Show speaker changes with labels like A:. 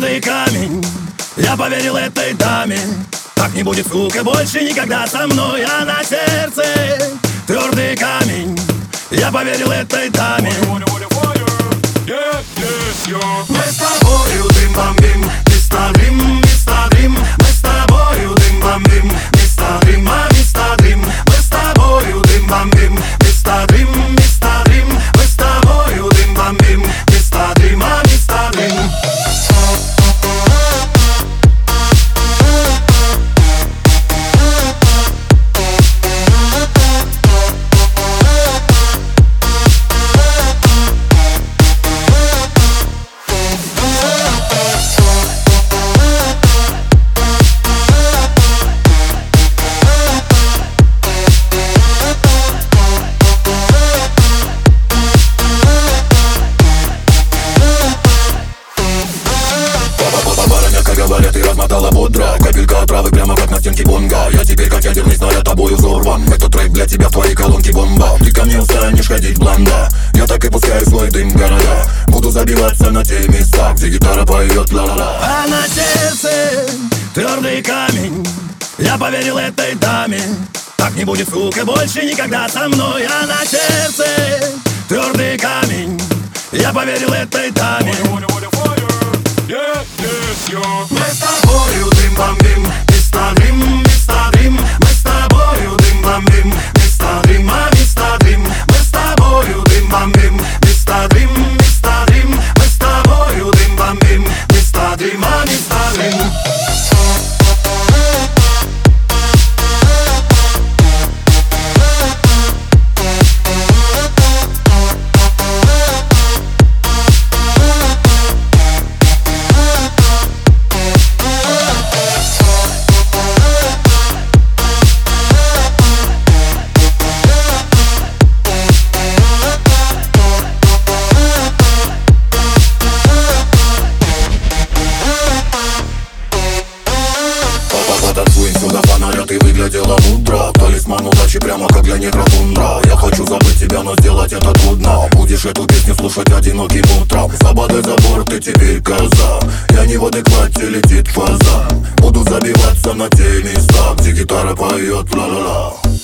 A: Твердый камень, я поверил этой даме. Так не будет, сука, больше никогда со мной. А на сердце твердый камень, я поверил этой даме. Мы с тобою дым-бомбим, мистер Дрим, мистер Дрим. Мы с тобою дым-бомбим, мистер Дрим, мистер Дрим. Мы с тобою дым-бомбим, мистер Дрим, мистер Дрим. Мы с тобою дым-бомбим, мистер Дрим, мистер Дрим.
B: Говорят, ты размотала бодро. Капелька отравы прямо как на стенке бонга. Я теперь как ядерный снаряд тобою взорван. Этот трек для тебя в твоей колонке бомба. Ты ко мне устанешь ходить бланда. Я так и пускаю свой дым в города. Буду забиваться на те места, где гитара поет ла-ла-ла.
A: А на сердце твердый камень, я поверил этой даме. Так не будет, сука, больше никогда со мной. А на сердце твердый камень, я поверил этой даме.
B: Мы с тобою дым-бомбим, мистер Дрим, мистер Дрим. Мы с тобою дым-бомбим, мистер Дрим, мистер Дрим. Мы с тобою дым-бомбим, мистер Дрим, мистер Дрим. Мы с тобою дым-бомбим, мистер Дрим, мистер Дрим. Танцуем все до фонаря, ты выглядела мудро. Талисман удачи прямо как для негра тундра. Я хочу забыть тебя, но сделать это трудно. Будешь эту песню слушать одиноким утром. С ободой за борт, ты теперь коза. Я не в адеквате, летит фаза. Буду забиваться на те места, где гитара поет ла-ла-ла.